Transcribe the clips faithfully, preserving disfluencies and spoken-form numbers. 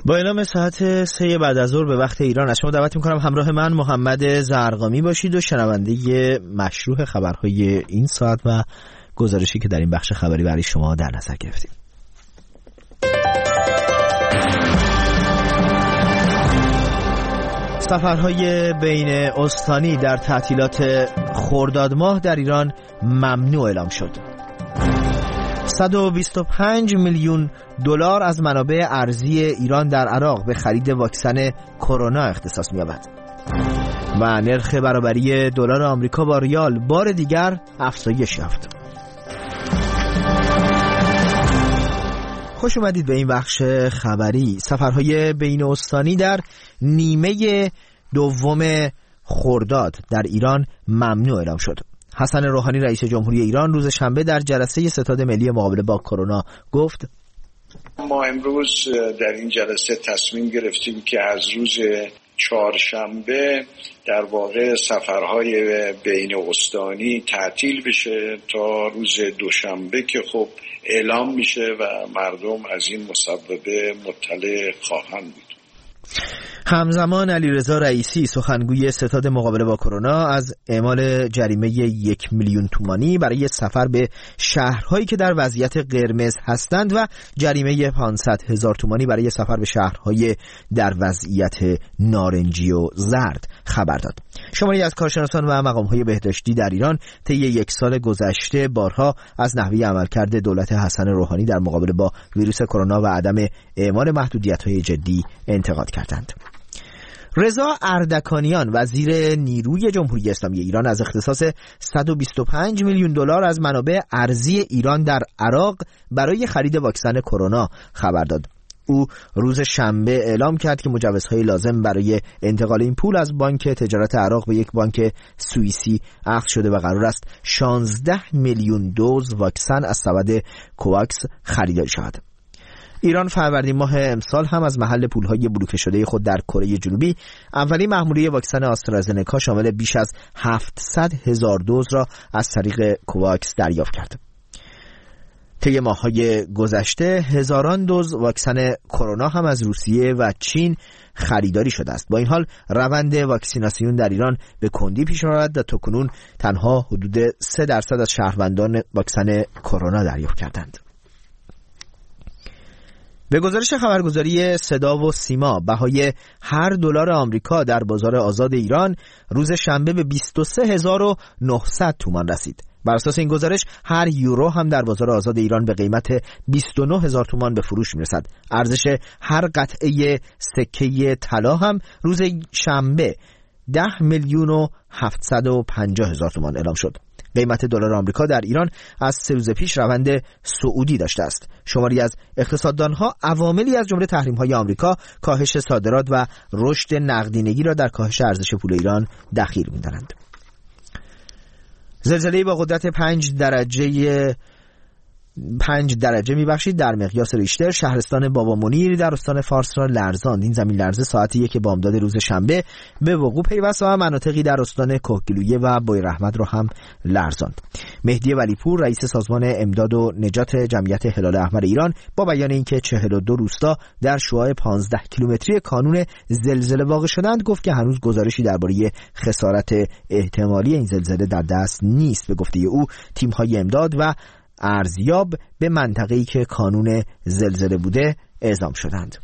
با اعلام ساعت سه بعد از ظهر به وقت ایران از شما دعوت می‌کنم همراه من محمد زرقامی باشید و شنونده مشروح خبرهای این ساعت و گزارشی که در این بخش خبری برای شما در نظر گرفتیم. سفرهای بین استانی در تعطیلات خرداد ماه در ایران ممنوع اعلام شد. صد و بیست و پنج میلیون دلار از منابع ارزی ایران در عراق به خرید واکسن کرونا اختصاص می‌یابد. و نرخ برابری دلار آمریکا با ریال بار دیگر افزایش یافت. خوش اومدید به این بخش خبری. سفرهای بین استانی در نیمه دوم خرداد در ایران ممنوع اعلام شد. حسن روحانی رئیس جمهوری ایران روز شنبه در جلسه ستاد ملی مقابله با کرونا گفت: ما امروز در این جلسه تصمیم گرفتیم که از روز چهارشنبه در واقع سفرهای بین استانی تعطیل بشه تا روز دوشنبه که خب اعلام میشه و مردم از این مسببه مطلع خواهند بود. همزمان علیرضا رئیسی سخنگوی ستاد مقابله با کرونا از اعمال جریمه یک میلیون تومانی برای سفر به شهرهایی که در وضعیت قرمز هستند و جریمه پانصد هزار تومانی برای سفر به شهرهای در وضعیت نارنجی و زرد خبر داد. شماری از کارشناسان و مقامهای بهداشتی در ایران طی یک سال گذشته بارها از نحوه عملکرد دولت حسن روحانی در مقابله با ویروس کرونا و عدم اعمال محدودیت‌های جدی انتقاد کردند. رضا اردکانیان وزیر نیروی جمهوری اسلامی ایران از اختصاص صد و بیست و پنج میلیون دلار از منابع ارزی ایران در عراق برای خرید واکسن کرونا خبر داد. او روز شنبه اعلام کرد که مجوزهای لازم برای انتقال این پول از بانک تجارت عراق به یک بانک سوئیسی اخذ شده و قرار است شانزده میلیون دوز واکسن از سبد کوواکس خریداری شود. ایران فروردین ماه امسال هم از محل پولهای بلوکه شده خود در کره جنوبی اولین محموله واکسن آسترازنکا شامل بیش از هفتصد هزار دوز را از طریق کوواکس دریافت کرد. طی ماه‌های گذشته هزاران دوز واکسن کرونا هم از روسیه و چین خریداری شده است. با این حال روند واکسیناسیون در ایران به کندی پیش می‌رود و تاکنون تنها حدود سه درصد از شهروندان واکسن کرونا دریافت کردند. به گزارش خبرگزاری صدا و سیما بهای هر دلار آمریکا در بازار آزاد ایران روز شنبه به بیست و سه هزار و نهصد تومان رسید. بر اساس این گزارش هر یورو هم در بازار آزاد ایران به قیمت بیست و نه هزار تومان به فروش میرسد. ارزش هر قطعه سکه طلا هم روز شنبه ده میلیون و هفتصد و پنجاه هزار تومان اعلام شد. قیمت دلار آمریکا در ایران از سه روز پیش روند صعودی داشته است. شماری از اقتصاددانها عواملی از جمله تحریم‌های آمریکا، کاهش صادرات و رشد نقدینگی را در کاهش ارزش پول ایران دخیل می‌دانند. زلزله‌ای با قدرت پنج درجه پنج درجه میبخشید در مقیاس ریشتر شهرستان بابا منیر در استان فارس را لرزاند. این زمین لرزه ساعت یک بامداد روز شنبه به وقوع پیوست و مناطقی در استان کهگیلویه و بویراحمد را هم لرزاند. مهدی ولیپور رئیس سازمان امداد و نجات جمعیت هلال احمر ایران با بیان اینکه چهل و دو روستا در شعاع پانزده کیلومتری کانون زلزله واقع شدند گفت که هنوز گزارشی درباره خسارت احتمالی این زلزله در دست نیست. به گفته او تیم‌های امداد و ارزیاب به منطقه‌ای که کانون زلزله بوده اعزام شدند.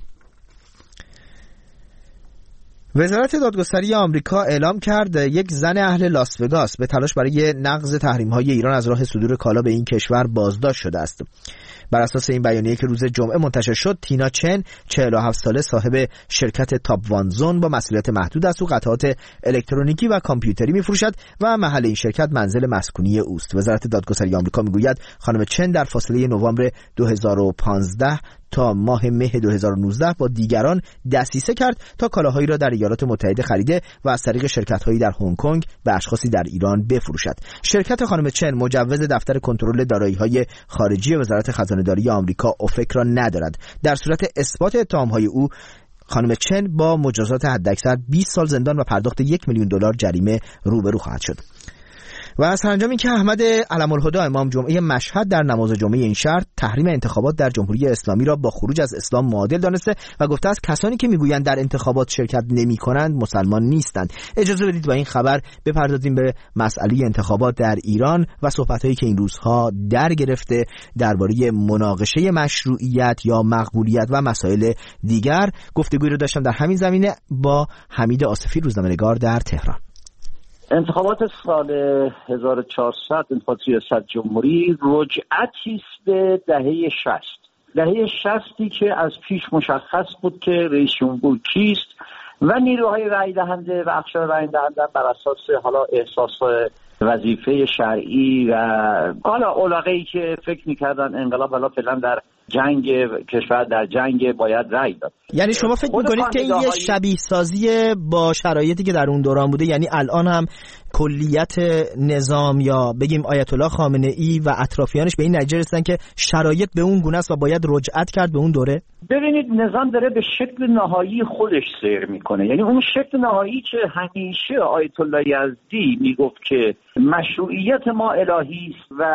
وزارت دادگستری آمریکا اعلام کرد یک زن اهل لاس وگاس به تلاش برای نقض تحریم‌های ایران از راه صدور کالا به این کشور بازداشت شده است. بر اساس این بیانیه که روز جمعه منتشر شد، تینا چن چهل و هفت ساله صاحب شرکت تاپ وان زون با مسئولیت محدود است و قطعات الکترونیکی و کامپیوتری می‌فروشد و محل این شرکت منزل مسکونی اوست. وزارت دادگستری آمریکا می‌گوید خانم چن در فاصله نوامبر دو هزار و پانزده تا ماه مه دو هزار و نوزده با دیگران دسیسه کرد تا کالاهایی را در ایالات متحده خریده و از طریق شرکت‌هایی در هنگ کنگ به اشخاصی در ایران بفروشد. شرکت خانم چن مجوز دفتر کنترل دارایی‌های خارجی وزارت خزانه‌داری آمریکا اوفک را ندارد. در صورت اثبات اتهام‌های او خانم چن با مجازات حداکثر بیست سال زندان و پرداخت یک میلیون دلار جریمه روبرو خواهد شد. و سرانجام اینکه احمد علم‌الهدی امام جمعه مشهد در نماز جمعه این شهر تحریم انتخابات در جمهوری اسلامی را با خروج از اسلام معادل دانسته و گفته است کسانی که میگویند در انتخابات شرکت نمی‌کنند مسلمان نیستند. اجازه بدید با این خبر بپردازیم به مسئله انتخابات در ایران و صحبت‌هایی که این روزها در گرفته درباره مناقشه مشروعیت یا مقبولیت و مسائل دیگر. گفتگویی رو داشتم در همین زمینه با حمید آصفی، روزنامه‌نگار در تهران. انتخابات سال هزار و چهارصد انتخابات ریاست جمهوری رجعتی است به دهه شصت. دهه شصتی که از پیش مشخص بود که رئیس جمهور کیست و نیروهای رأی دهنده و اقشار رأی دهنده بر اساس حالا احساس وظیفه شرعی و حالا علاقه‌ای که فکر می‌کردن انقلاب حالا فعلا در جنگ کشور در جنگ باید رأی داد. یعنی شما فکر می‌کنید که این یه شبیه سازی با شرایطی که در اون دوران بوده، یعنی الان هم کلیت نظام یا بگیم آیت الله خامنه‌ای و اطرافیانش به این نتیجه رسیدن که شرایط به اون گونه است و باید رجعت کرد به اون دوره؟ ببینید نظام داره به شکل نهایی خودش سیر میکنه، یعنی اون شکل نهایی که همیشه آیت الله یزدی میگفت که مشروعیت ما الهی است و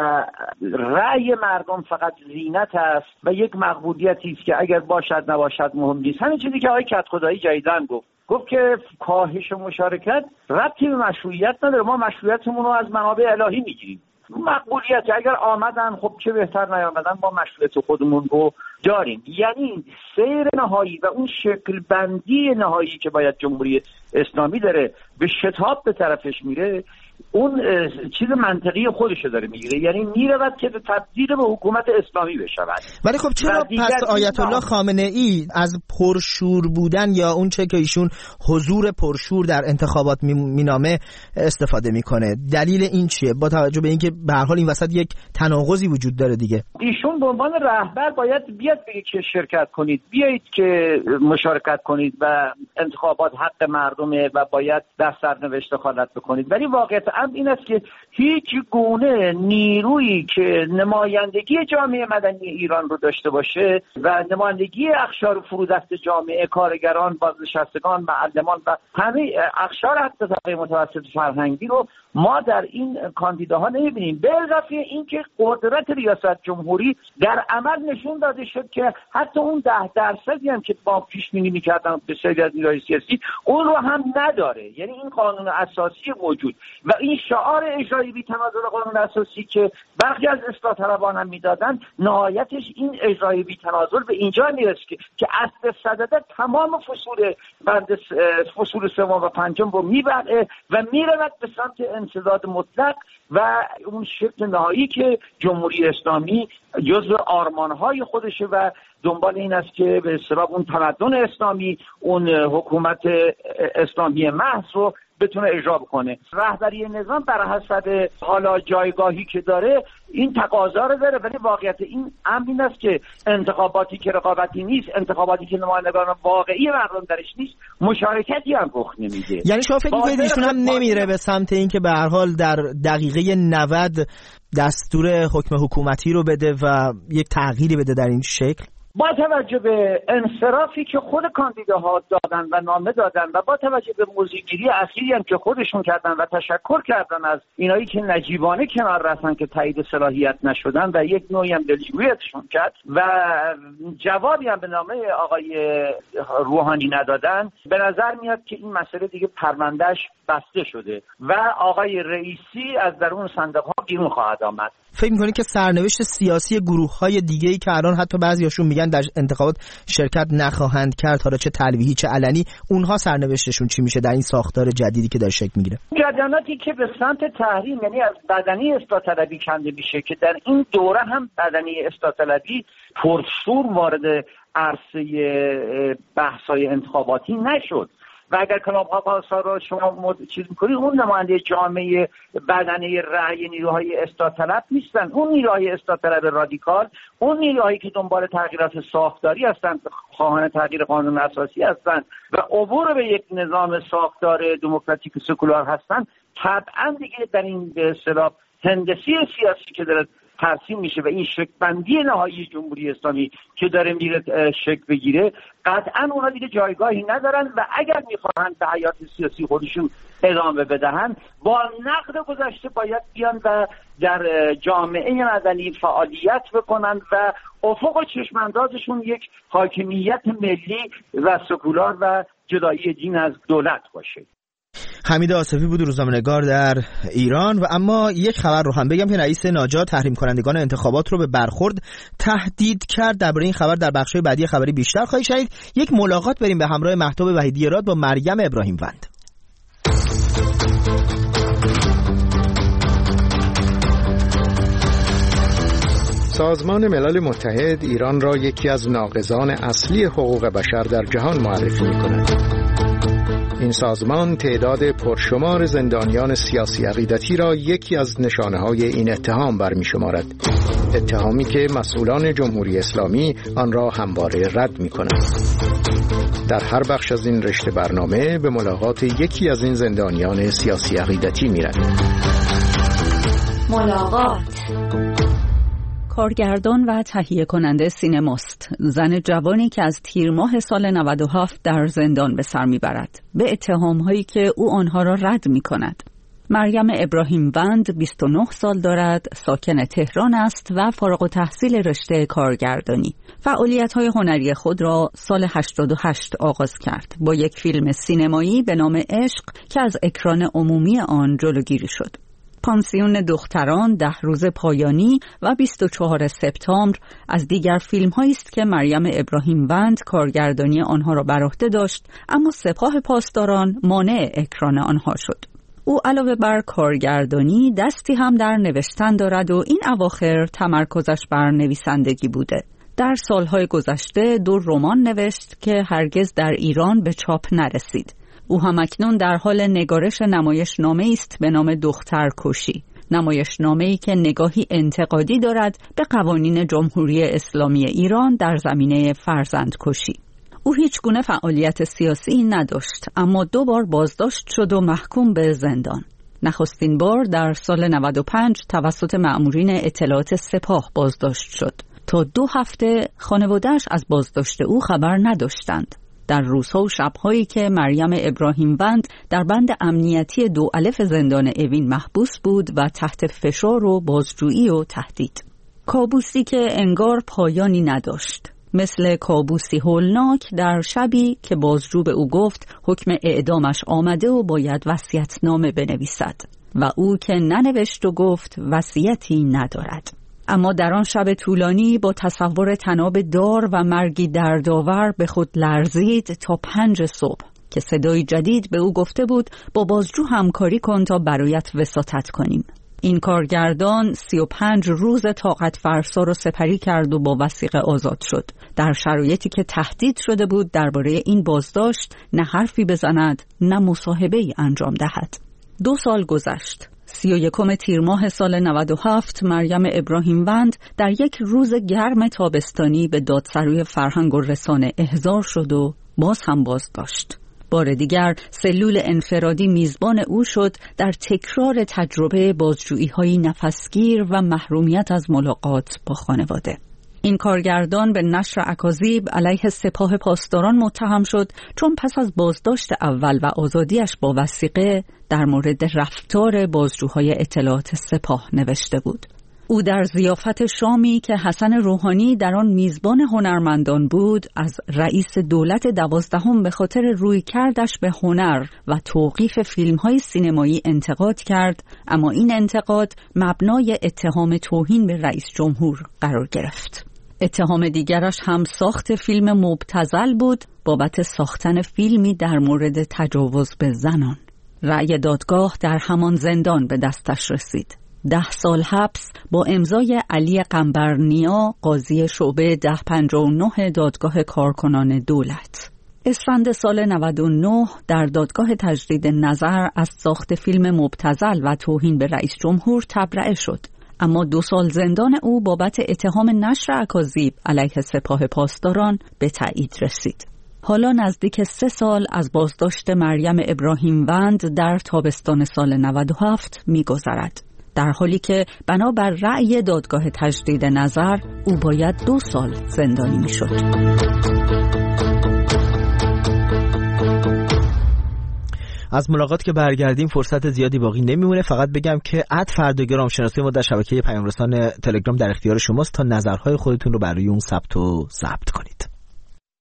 رأی مردم فقط زینت است و یک مقبولیتی است که اگر باشد نباشد مهم نیست. همین چیزی که آقای کدخدایی جدیداً گفت گفت که کاهش مشارکت ربطی به مشروعیت نداره، ما مشروعیتمون رو از منابع الهی میگیریم. مقبولیت اگر آمدن خب چه بهتر، نیامدن ما مشروعیت خودمون رو داریم. یعنی سیر نهایی و اون شکل بندی نهایی که باید جمهوری اسلامی داره به شتاب به طرفش میره، اون چیز منطقی خودش داره میگیره، یعنی میرود که تبدیل به حکومت اسلامی بشود. ولی خب چرا پس آیت الله خامنه ای از پرشور بودن یا اون چه که ایشون حضور پرشور در انتخابات مینامه استفاده میکنه؟ دلیل این چیه با توجه به اینکه به هر حال این وسط یک تناقضی وجود داره دیگه؟ ایشون به عنوان رهبر باید بیاد بگه که شرکت کنید، بیایید که مشارکت کنید و انتخابات حق مردمه و باید در سرنوشت دخالت بکنید. ولی واقعیت امر این است که هیچ گونه نیرویی که نمایندگی جامعه مدنی ایران رو داشته باشه و نمایندگی اقشار فرودست جامعه، کارگران، بازنشستگان، معلمان و همه اقشار حتی طبقه متوسط فرهنگی رو ما در این کاندیداها نمی‌بینیم. به اضافه اینکه قدرت ریاست جمهوری در عمل نشون داده شد که حتی اون ده درصدی هم که با پیش بینی می‌کردن بسیاری از نیروهای سیاسی اون رو هم نداره. یعنی این قانون اساسی موجود و این شعار اجرایی بی‌تنازل قانون اساسی که برخی از اصلاح طلبان هم میدادن، نهایتش این اجرایی بی‌تنازل به اینجا میرسه که که اصل صدده تمام فصول بند فصول سوم و پنجم رو میبره و میرود به سمت انسداد مطلق و اون شکل نهایی که جمهوری اسلامی جزو آرمانهای خودشه و دنبال این است که به اصطلاح اون تمدن اسلامی، اون حکومت اسلامی محض رو بتونه اجرا بکنه. رهبری نظام بر حسب حالا جایگاهی که داره این تقاضا رو داره، ولی واقعیت این امر این است که انتخاباتی که رقابتی نیست، انتخاباتی که نمایندگان واقعی مردم درش نیست، مشارکتی هم رخ نمیده. یعنی شما فکر می‌کنید ایشون هم نمیره به سمت اینکه به هر حال در دقیقه نود دستور حکم حکومتی رو بده و یک تغییری بده در این شکل؟ با توجه به انصرافی که خود کاندیداها دادن و نامه دادن و با توجه به موضع‌گیری اخیری هم که خودشون کردن و تشکر کردن از اینایی که نجیبانه کنار رفتن که تایید صلاحیت نشدن و یک نوعی هم دلجوییشون کرد و جوابی هم به نامه آقای روحانی ندادن، به نظر میاد که این مسئله دیگه پروندهش بسته شده و آقای رئیسی از درون صندوق‌ها بیرون خواهد آمد. فکر می‌کنید که سرنوشت سیاسی گروه‌های دیگه‌ای که الان حتی بعضی‌هاشون میگن در انتخابات شرکت نخواهند کرد، حالا چه تلویحی چه علنی، اونها سرنوشتشون چی میشه در این ساختار جدیدی که داره شکل میگیره؟ جریاناتی که به سمت تحریم، یعنی از بدنی اصلاح طلبی کنده میشه که در این دوره هم بدنی اصلاح طلبی پرشور وارد عرصه بحث‌های انتخاباتی نشد و اگر کلاب ها رو شما مد... چیز میکنید، اون نماینده جامعه بدنه رأی نیروهای اصلاح طلب نیستن. اون نیروهای اصلاح طلب رادیکال، اون نیروهایی که دنبال تغییرات ساختاری هستند، خواهان تغییر قانون اساسی هستند و عبور به یک نظام ساختار دموکراتیک سکولار هستند، طبعا دیگه در این به اصطلاح هندسی سیاسی که داره ترسیم میشه و این شکل‌بندی نهایی جمهوری اسلامی که داره میره شکل بگیره، قطعا اونا دیگه جایگاهی ندارن و اگر میخواهند به حیات سیاسی خودشون ادامه بدهن با نقد گذشته باید بیان و در جامعه مدنی فعالیت بکنن و افق چشماندازشون یک حاکمیت ملی و سکولار و جدایی دین از دولت باشه. حمید آصفی بود، روزنامه‌نگار در ایران. و اما یک خبر رو هم بگم که رئیس ناجا تحریم کنندگان انتخابات رو به برخورد تهدید کرد. درباره این خبر در بخش‌های بعدی خبری بیشتر خواهید شنید. یک ملاقات بریم به همراه مهتاب وحیدی راد با مریم ابراهیم وند. سازمان ملل متحد ایران را یکی از ناقضان اصلی حقوق بشر در جهان معرفی می‌کند. این سازمان تعداد پرشمار زندانیان سیاسی عقیدتی را یکی از نشانه‌های این اتهام برمی‌شمارد. اتهامی که مسئولان جمهوری اسلامی آن را همواره رد می‌کنند. در هر بخش از این رشته برنامه به ملاقات یکی از این زندانیان سیاسی عقیدتی می‌رویم. ملاقات. کارگردان و تهیه کننده سینماست. زن جوانی که از تیر ماه سال نود و هفت در زندان به سر میبرد به اتهام‌هایی که او آنها را رد می‌کند. مریم ابراهیم وند بیست و نه سال دارد، ساکن تهران است و فارغ التحصیل رشته کارگردانی. فعالیت‌های هنری خود را سال هشتاد و هشت آغاز کرد با یک فیلم سینمایی به نام عشق که از اکران عمومی آن جلوگیری شد. پانسیون دختران، ده روز پایانی و بیست و چهارم سپتامبر از دیگر فیلم‌هایی است که مریم ابراهیم وند کارگردانی آنها را بر عهده داشت، اما سپاه پاسداران مانع اکران آنها شد. او علاوه بر کارگردانی دستی هم در نوشتن دارد و این اواخر تمرکزش بر نویسندگی بوده. در سالهای گذشته دو رمان نوشت که هرگز در ایران به چاپ نرسید. او هم اکنون در حال نگارش نمایشنامه‌ای است به نام دخترکشی، نمایشنامه‌ای که نگاهی انتقادی دارد به قوانین جمهوری اسلامی ایران در زمینه فرزندکشی. او هیچ گونه فعالیت سیاسی نداشت، اما دو بار بازداشت شد و محکوم به زندان. نخستین بار در سال نود و پنج توسط مأمورین اطلاعات سپاه بازداشت شد. تا دو هفته خانواده‌اش از بازداشت او خبر نداشتند. در روزها و شب‌هایی که مریم ابراهیم وند در بند امنیتی دو الف زندان اوین محبوس بود و تحت فشار و بازجویی و تهدید. کابوسی که انگار پایانی نداشت. مثل کابوسی هولناک در شبی که بازجو به او گفت حکم اعدامش آمده و باید وصیت‌نامه بنویسد و او که ننوشت و گفت وصیتی ندارد. اما در آن شب طولانی با تصور تناب دار و مرگی دردآور به خود لرزید تا پنج صبح که صدای جدید به او گفته بود با بازجو همکاری کن تا برایت وساطت کنیم. این کارگردان سی و پنج روز طاقت فرسا را سپری کرد و با وثیقه آزاد شد، در شرایطی که تهدید شده بود درباره این بازداشت نه حرفی بزند نه مصاحبه‌ای انجام دهد. دو سال گذشت. سی و یکم تیر ماه سال نود و هفت مریم ابراهیم وند در یک روز گرم تابستانی به دادسرای فرهنگ و رسانه احضار شد و باز هم بازداشت. بار دیگر سلول انفرادی میزبان او شد در تکرار تجربه بازجویی‌های نفسگیر و محرومیت از ملاقات با خانواده. این کارگردان به نشر اکاذیب علیه سپاه پاسداران متهم شد چون پس از بازداشت اول و آزادیش با وثیقه در مورد رفتار بازجوهای اطلاعات سپاه نوشته بود. او در ضیافت شامی که حسن روحانی در آن میزبان هنرمندان بود از رئیس دولت دوازدهم به خاطر رویکردش به هنر و توقیف فیلم‌های سینمایی انتقاد کرد، اما این انتقاد مبنای اتهام توهین به رئیس جمهور قرار گرفت. اتهام دیگرش هم ساخت فیلم مبتذل بود بابت ساختن فیلمی در مورد تجاوز به زنان. رأی دادگاه در همان زندان به دستش رسید. ده سال حبس با امضای علی قنبرنیا، قاضی شعبه ده پنجاه و نه دادگاه کارکنان دولت. اسفند سال نود و نه در دادگاه تجدید نظر از ساخت فیلم مبتذل و توهین به رئیس جمهور تبرئه شد، اما دو سال زندان او بابت اتهام نشر اکاذیب علیه سپاه پاسداران به تایید رسید. حالا نزدیک سه سال از بازداشت مریم ابراهیم وند در تابستان سال نود و هفت می‌گذرد. در حالی که بنابر رأی دادگاه تجدید نظر او باید دو سال زندانی میشد. از ملاقات که برگردیم فرصت زیادی باقی نمیمونه. فقط بگم که اد فردگرام شناسی ما در شبکه پیام رسان تلگرام در اختیار شماست تا نظرهای خودتون رو برای اون ثبت و ضبط کنید.